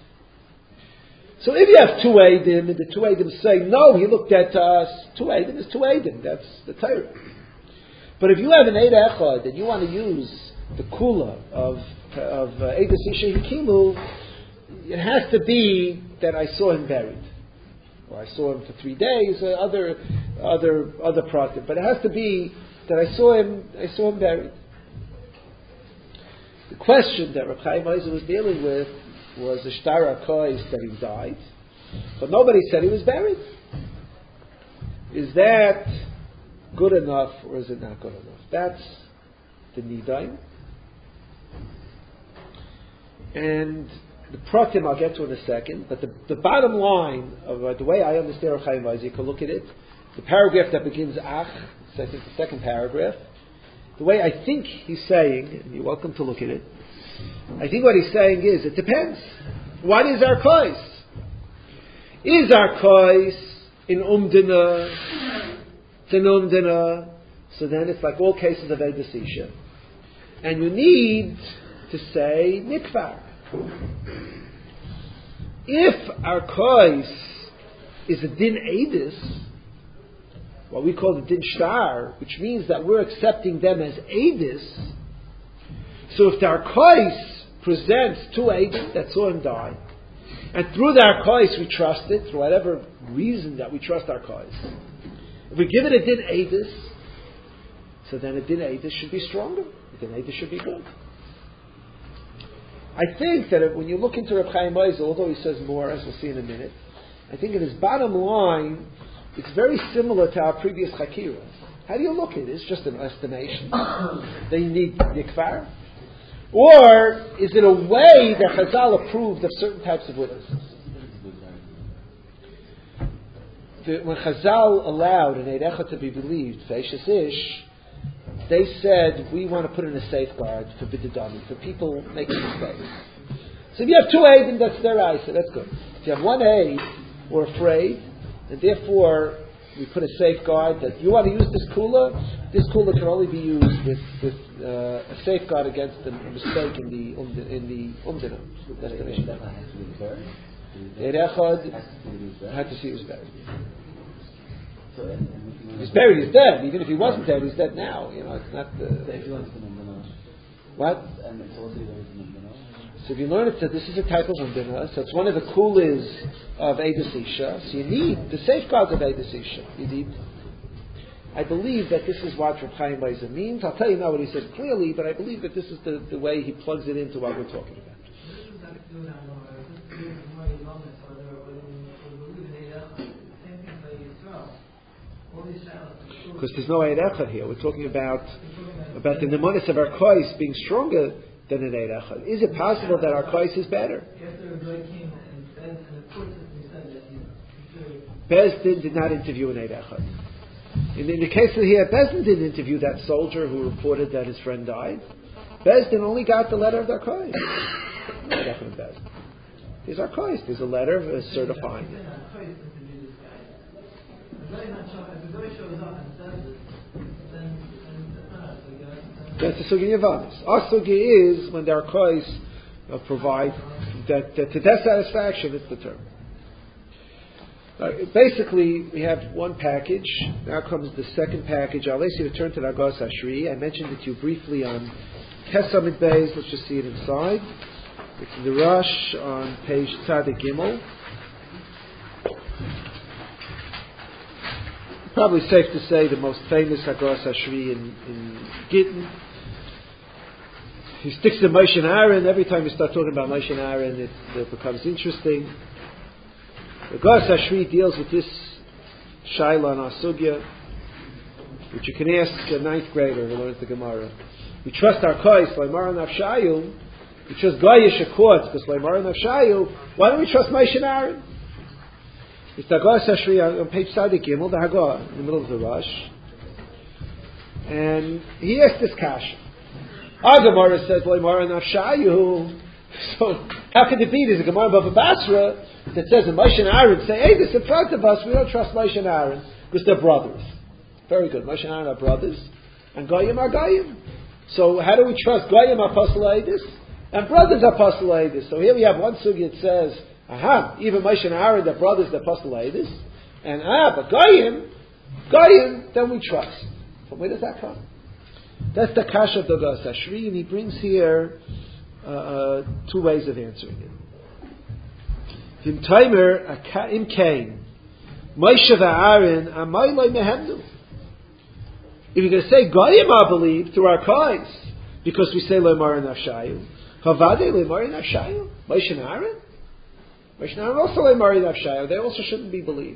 Speaker 1: So if you have two Eidim, and the two Eidim say, no, he looked dead to us, two Eidim is two Eidim, that's the Torah. But if you have an Eid Echad, and you want to use the Kula of of Eidas Isha Hikimu, it has to be that I saw him buried. Or I saw him for three days, or other, other, other pratim. But it has to be that I saw him, I saw him buried. The question that Reb Chaim Ozer was dealing with was the Shtar Arkos that he died, but nobody said he was buried. Is that good enough, or is it not good enough? That's the nidain. And the pratim I'll get to in a second, but the, the bottom line of uh, the way I understand Reb Chaim Ozer, you can look at it, the paragraph that begins Ach, so I think the second paragraph, the way I think he's saying, and you're welcome to look at it, I think what he's saying is, it depends. What is Arkos? Is Arkos in Umdina, it's in Umdina, so then it's like all cases of Eidas Isha. And you need to say Nikvar. If Arkos is a Din Eidus, what we call the Din Shtar, which means that we're accepting them as Eidus, so if the Arkos presents two Eidim that saw him die, and through the Arkos we trust it, for whatever reason that we trust Arkos, if we give it a Din Eidus, so then a Din Eidus should be stronger. A Din Eidus should be good. I think that if, when you look into Reb Chaim Ozer, although he says more, as we'll see in a minute, I think in his bottom line, it's very similar to our previous Chakira. How do you look at it? It's just an estimation. Then you need Nikvar. Or is it a way that Chazal approved of certain types of witnesses? The, when Chazal allowed an Eid Echad to be believed, Feishes Ish, they said, we want to put in a safeguard for Bididami, for people making mistakes. So if you have two Eidim, that's their eyes, so that's good. If you have one aid, we're afraid, and therefore we put a safeguard that you want to use this kula. This kula can only be used with, with uh, a safeguard against a mistake in the umd- in the umdina destination. Eid Echad had to see he was buried. If he's buried, he's dead. Even if he wasn't dead, he's dead now. You know, it's not. Uh, what? So if you learn it, that this is a type of umdina, so it's one of the kulas of Eidus Isha. So you need the safeguards of Eidus Isha. You need. I believe that this is what Reb Chaim Ozer means. I'll tell you now what he says clearly, but I believe that this is the, the way he plugs it into what we're talking about. Because there's no Eid Echad here. We're talking about about the nemonis of our kois being stronger than an Eid Echad. Is it possible that our kois is better? Bezdin did not interview an Eid Echad. In, in the case of here, Bezdin didn't interview that soldier who reported that his friend died. Bezdin only got the letter of their kois. No Eid Echad in Bezdin. There's our kois. There's a letter uh, certifying. That's the sugi Yavanis. Our sugi is when their kois uh, provide that, that to their satisfaction, it's the term. Uh, basically, we have one package. Now comes the second package. I'll ask you to turn to the Agos Ashri. I mentioned it to you briefly on Kesamid Beis. Let's just see it inside. It's in the Rush on page Tzadik Gimel. Probably safe to say the most famous Agos Ashri in, in Gittin. He sticks to Moshe and Aaron. Every time we start talking about Moshe and Aaron, it, it becomes interesting. The Agos Ashri deals with this Shaila and Asugya, which you can ask a ninth grader who learns the Gemara. We trust our kois, Leimar Nafshayu. We trust Goyish Akkords, because Leimar Nafshayu. Why don't we trust Moshe and Aaron? It's the Agos Ashri on page Tzadik Gimel, the Hagah, in the middle of the Rush. And he asked this kasha. Our Gemara says, Leimar Nafshayu. So, how could it be? There's a Gemara Bava Basra that says that Moshe and Aaron say, hey, this in front of us, we don't trust Moshe and Aaron, because they're brothers. Very good. Moshe and Aaron are brothers, and Goyim are Goyim. So, how do we trust Goyim Apostle Eidus? And brothers Apostle Eidus. So here we have one sugi that says, aha, even Moshe and Aaron, they're brothers, they're Apostle Eidus. And ah, but Goyim, Goyim, then we trust. From where does that come? That's the kasha of the Agos Ashri, and he brings here uh, uh, two ways of answering it. Vim Taimer, Im Kain, Moshe v'Aaron, Amay Loi Mehemdu. If you're going to say Goyim, I believe, through our kois, because we say Leimar Nafshayu, Havadei Leimar Nafshayu, Moshe and Aaron? Moshe and Aaron also Leimar Nafshayu, they also shouldn't be believed.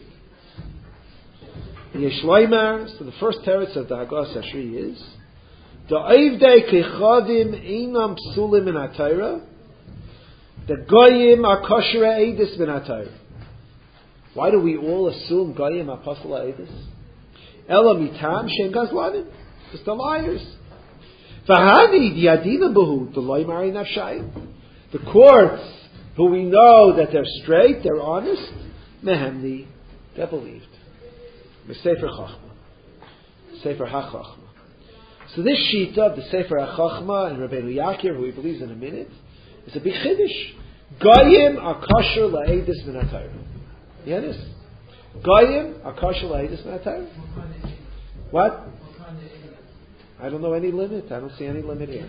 Speaker 1: Yesh Leimar, so the first teretz of the Agos Ashri is, Da'ivdei Kechadim Einam Psulim Min HaTorah, the Goyim are kosher Eidus Min HaTorah. Why do we all assume Goyim are Apostle Eidus? Ela mitam shem gazlanim. Because they're liars. V'hani diadina behu d'loi mari nafshayim. The courts, who we know that they're straight, they're honest, mehemni, they're believed. Sefer Chachma. Sefer HaChachma. So this shita of the Sefer HaChachma and Rabbeinu Yakir, who he believes in a minute, is a big chiddush. Goyim are kosher la'edus min HaTorah. You hear this? Goyim are kosher la'edus min HaTorah. What? I don't know any limit. I don't see any limit here.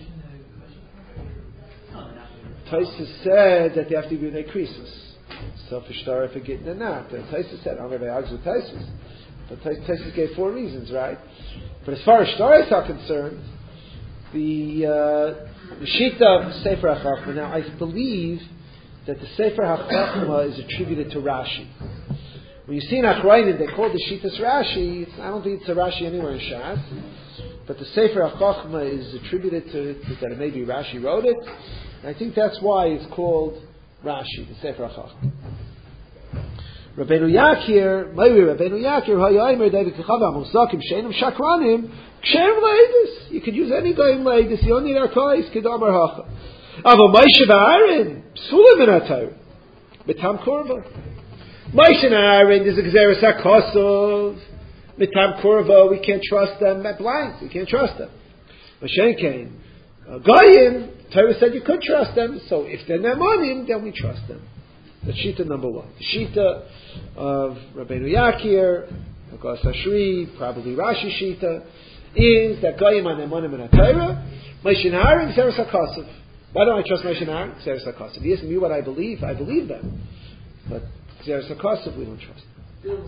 Speaker 1: Taisus said that they have to be b'nei krisus. Selfish star if it they're not. And Taisus said, I'm going to argue with Taisus. But Taisus gave four reasons, right? But as far as stars are concerned, the uh, the Shita of Sefer HaChachma, now I believe that the Sefer HaChachma is attributed to Rashi. When you see in Achrayim, they call the Shitas Rashi. It's, I don't think it's a Rashi anywhere in Shas, but the Sefer HaChachma is attributed to, to that maybe Rashi wrote it. And I think that's why it's called Rashi, the Sefer HaChachma. Rabbeinu Yakir, maybe Rabbeinu Yakir, Hayayimer David Kechava Musakim Sheinim Shakranim Kshem Leidus. You could use any Goyim Leidus. You don't need our kois Kedamar Hacha. Ava Moshe v'Aaron Psulim Min HaTorah. Mitam Korva. Moshe and Aaron, there's a Gezeres HaKosov. Mitam Korva, we can't trust them at blind. We can't trust them. Moshe came. Uh, Goyim, Torah said you could trust them, so if they're Nemanim, then we trust them. That's Shita number one. The Shita of Rabbeinu Yakir, Agas Ashri, probably Rashi Shita, is that Goyim are Nemanim in Torah. Moshe and Aaron, Gezeres HaKosov. Why don't I trust Moshe and Aaron? Gezeres HaKosov. He asked me what I believe. I believe them. But Gezeres HaKosov, we don't trust them.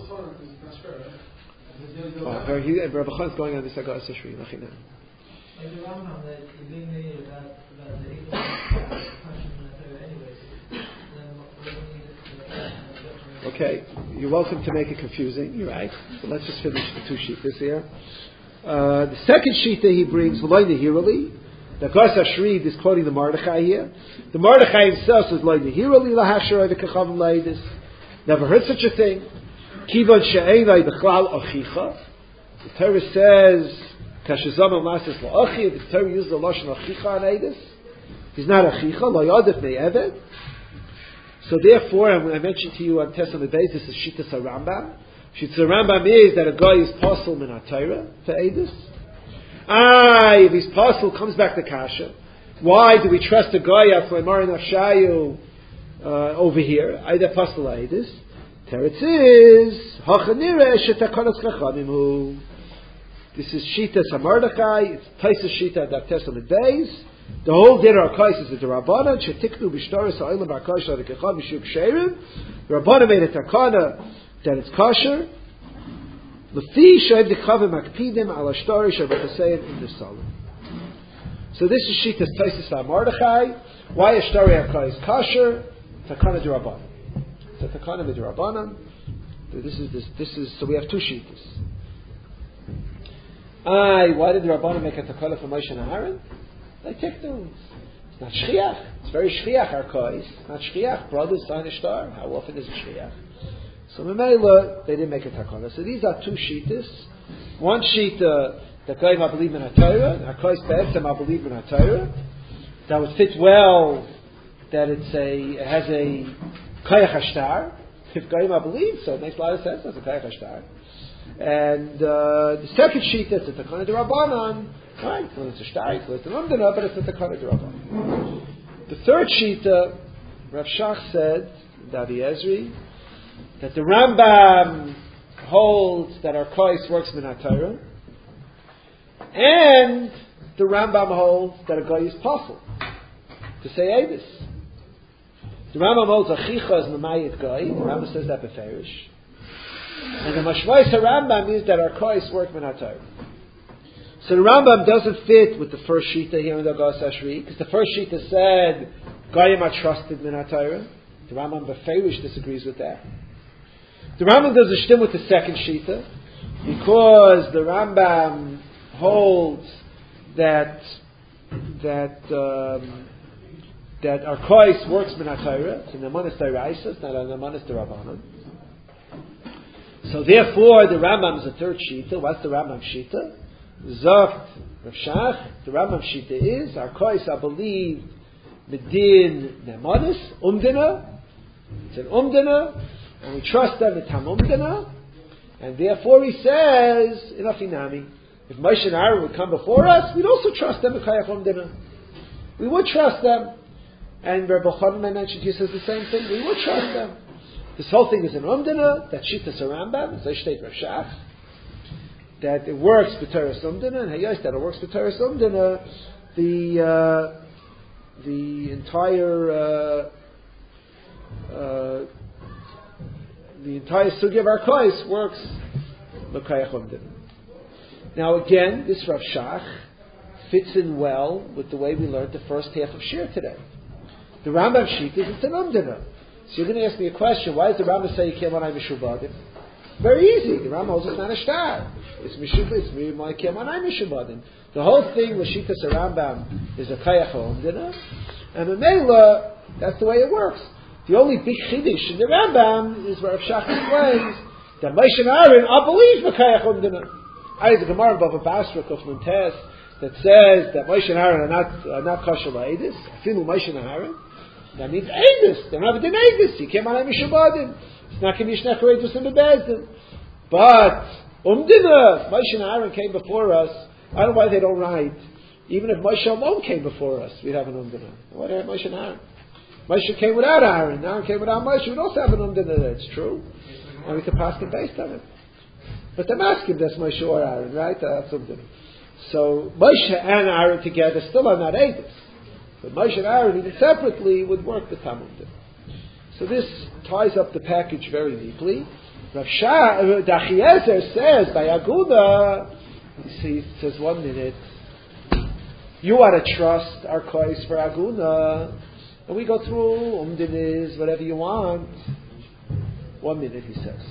Speaker 1: Oh, very, he, Rabbi Chan's going on this Agas Ashri. Nachina. Okay, you're welcome to make it confusing. You're right. So let's just finish the two sheetas here. Uh, the second sheeta he brings, V'loi Nehirali. The Agas Ashri is quoting the Mordechai here. The Mordechai himself says, V'loi Nehirali lahashar the kachavim laidis. Never heard such a thing. Kivon she'enai b'chlal achicha. The Torah says, Kashazam Masis La'achi, the Torah uses the Lashon Achicha on Eidus. He's not Achicha, La'yadif Me'eved. So therefore, I mentioned to you on Testament Beis, this is Shittas HaRambam. Shittas HaRambam is that a guy is Pasul Min HaTorah for Eidus. Ah, if he's Pasul, comes back to Kasha. Why do we trust a guy at Fleimar Nafshayu uh, over here? Aida Pasul Eidus. Teretz is, Hachanire Shetakonas Chachamim. This is Shita Samardachai, it's Taisa Shita Dak Testament Beis. The whole dinner of Kais is the Rabbanan, Shetiknu Bishtaris Ha'olam HaKash HaRekechah Mishuk Sheirim. The Rabbanan made a takana that it's kosher. Lefi Sheib Dikhavim Akpidim Al Ashtari Shabbatasayim in the Salim. So this is Shita Taisa Samardachai. Why Ashtari HaKai is kosher? Takana D'Rabbanan. It's a takana D'Rabbanan. This is this. This is so we have two Shitas. Aye, why did the Rabbanan make a takala for Moshe and Aaron? They take those. It's not shchiach. It's very shchiach, our kais. It's not shchiach. Brothers sign a star. How often is it shchiach? So Memela, they didn't make a takala. So these are two shitas. One shita, the Goyim I believe in HaTorah, our kais be'etzem I believe in HaTorah. That would fit well that it's a, it has a kayach hashtar. If Goyim I believe, so it makes a lot of sense. That's a kayach hashtar. And uh, the second sheet is the Takana D'Rabbanan. Right, well, it's a shtar, it's an umdana, but it's a Takana D'Rabbanan. The third sheet, uh, Rav Shach said, Davi Ezri, that the Rambam holds that our kais works min HaTorah, and the Rambam holds that a guy is possible to say Eidus. The Rambam holds Achicha is Mamayit guy. The Rambam says that beferish. And the Mashmais HaRambam is that our kais work min HaTorah. So the Rambam doesn't fit with the first Shita here in the Agas Ashri, because the first Shita said, Goyim are trusted min HaTorah. The Rambam beferish disagrees with that. The Rambam does a shtim with the second Shita, because the Rambam holds that that um, that our kais works min HaTorah. It's an Nemanis D'Oraisa, not an Nemanis D'Rabbanan. So therefore, the Rambam is a third Shita. What's the Rambam Shita? Zogt Rav Shach. The Rambam Shita is our kais, I believe, Medin Nemanis Umdina. It's an Umdina, and we trust them with Tam Umdina. And therefore, he says in Afinami, if Moshe and Aaron would come before us, we'd also trust them with Kayach Umdina. We would trust them. And Rabbi Chanan mentioned, he says the same thing. We would trust them. This whole thing is an umdana, that Shittas HaRambam, so Shteit Rav Shach, that it works b'Teres umdana, and Hayos that it works b'Teres umdana, the uh, the entire uh, uh, the entire sugi of our kais works b'Kayach umdana. Now again, this Rav Shach fits in well with the way we learned the first half of Shir today. The Rambam Shita is it's an umdana. So you're going to ask me a question, why does the Rambam say you can't want Mishubadim? Very easy. The Rambam holds it's not a shtar. It's Mishubah, it's my can't want Mishubadim. The whole thing with Shittas HaRambam is a Kayach HaOmdina, and Memela, that's the way it works. The only big Chiddush in the Rambam is where Rav Shach explains that Moshe and Aaron are believed in Kayach HaOmdina. I have a Gemara in Bava Basra, Kuf Muntes, that says that Moshe and Aaron are not, are not kosher la'edis, Afilu Moshe and Aaron. That means Eidus. They don't have a din Eidus. You can't manay mishabadim. It's not going to be Shnech Eidus in the Bezdin. But, Umdina, Moshe and Aaron came before us. I don't know why they don't write. Even if Moshe alone came before us, we'd have an Umdina. Why do we have Moshe and Aaron? Moshe came without Aaron. Aaron came without Moshe. We'd also have an Umdina. That's true. And we could pass it based on it. But the masking, that's Moshe or Aaron, right? That's Umdina. So, Moshe and Aaron together still are not Eidus. But Moshe and Aaron, even separately, would work the Tamumdim. So this ties up the package very neatly. Rav Dachiezer says, by Aguda, he says one minute, you ought to trust our kois for Aguna. And we go through Umdinis, whatever you want. One minute, he says.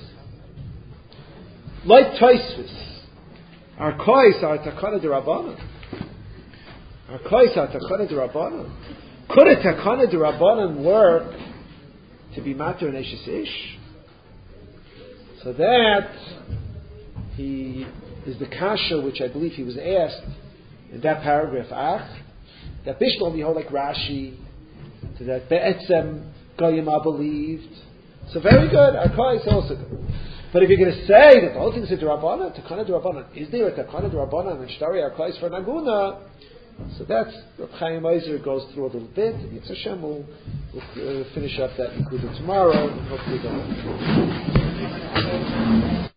Speaker 1: Like Tosfos, our kois are takana d'Rabbanan. Our kois are takana d'Rabbanan. Could a takana d'Rabbanan work to be matter and eshes ish? So that he is the kasha which I believe he was asked in that paragraph. Ach, that Bishlam we hold like Rashi, to that Be'etzem Goyim believed. So very good. Our kois also good. But if you're going to say that the whole thing is a D'Rabbanan, Takana D'Rabbanan, is there a Takana D'Rabbanan and Shtari our kois for Naguna? So that's what Chaim Ozer goes through a little bit. And Yitzhak Hashem will we'll, uh, finish up that Nikuda tomorrow, and hopefully go.